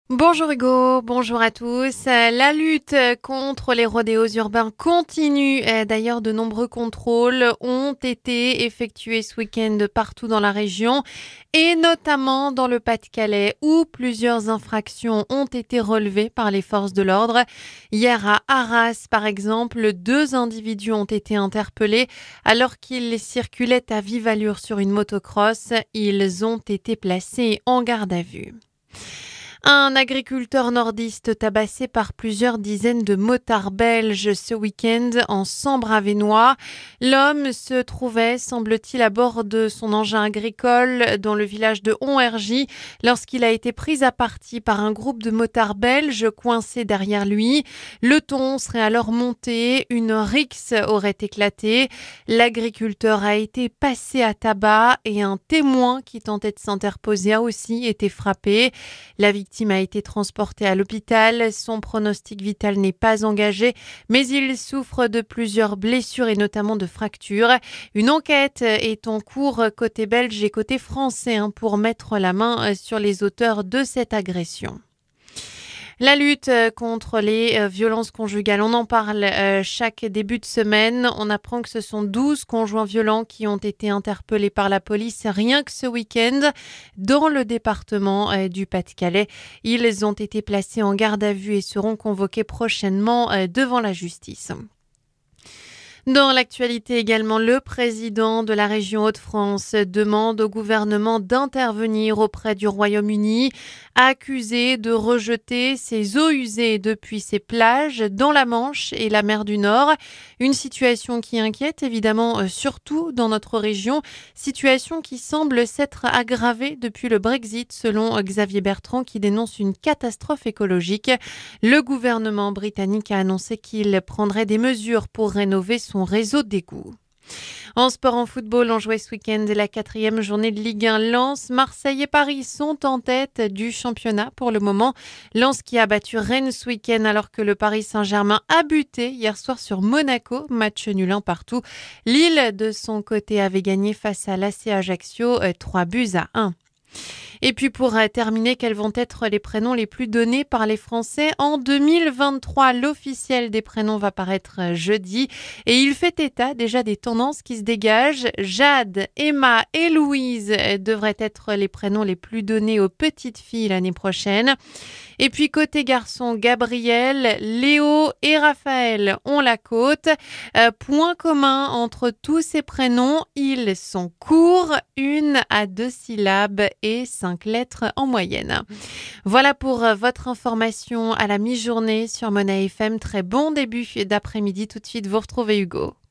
Bonjour Hugo, bonjour à tous. La lutte contre les rodéos urbains continue. D'ailleurs, de nombreux contrôles ont été effectués ce week-end partout dans la région et notamment dans le Pas-de-Calais où plusieurs infractions ont été relevées par les forces de l'ordre. Hier à Arras, par exemple, 2 individus ont été interpellés alors qu'ils circulaient à vive allure sur une motocross. Ils ont été placés en garde à vue. Un agriculteur nordiste tabassé par plusieurs dizaines de motards belges ce week-end en Sambre-Avesnois. L'homme se trouvait, semble-t-il, à bord de son engin agricole dans le village de Honhergy lorsqu'il a été pris à partie par un groupe de motards belges coincés derrière lui. Le ton serait alors monté, une rixe aurait éclaté. L'agriculteur a été passé à tabac et un témoin qui tentait de s'interposer a aussi été frappé. La victime a été transportée à l'hôpital. Son pronostic vital n'est pas engagé, mais il souffre de plusieurs blessures et notamment de fractures. Une enquête est en cours côté belge et côté français pour mettre la main sur les auteurs de cette agression. La lutte contre les violences conjugales, on en parle chaque début de semaine. On apprend que ce sont 12 conjoints violents qui ont été interpellés par la police rien que ce week-end dans le département du Pas-de-Calais. Ils ont été placés en garde à vue et seront convoqués prochainement devant la justice. Dans l'actualité également, le président de la région Hauts-de-France demande au gouvernement d'intervenir auprès du Royaume-Uni, accusé de rejeter ses eaux usées depuis ses plages dans la Manche et la mer du Nord. Une situation qui inquiète évidemment surtout dans notre région, situation qui semble s'être aggravée depuis le Brexit selon Xavier Bertrand qui dénonce une catastrophe écologique. Le gouvernement britannique a annoncé qu'il prendrait des mesures pour rénover son réseau d'égouts. En sport, en football, on jouait ce week-end la 4e journée de Ligue 1. Lens, Marseille et Paris sont en tête du championnat pour le moment. Lens qui a battu Rennes ce week-end alors que le Paris Saint-Germain a buté hier soir sur Monaco. Match nul 1 partout. Lille, de son côté, avait gagné face à l'AC Ajaccio 3-1. Et puis pour terminer, quels vont être les prénoms les plus donnés par les Français en 2023? L'officiel des prénoms va paraître jeudi et il fait état déjà des tendances qui se dégagent. Jade, Emma et Louise devraient être les prénoms les plus donnés aux petites filles l'année prochaine. Et puis côté garçon, Gabriel, Léo et Raphaël ont la cote. Point commun entre tous ces prénoms, ils sont courts, 1 à 2 syllabes et 5 lettres en moyenne. Voilà pour votre information à la mi-journée sur Mona FM. Très bon début d'après-midi. Tout de suite, vous retrouvez Hugo.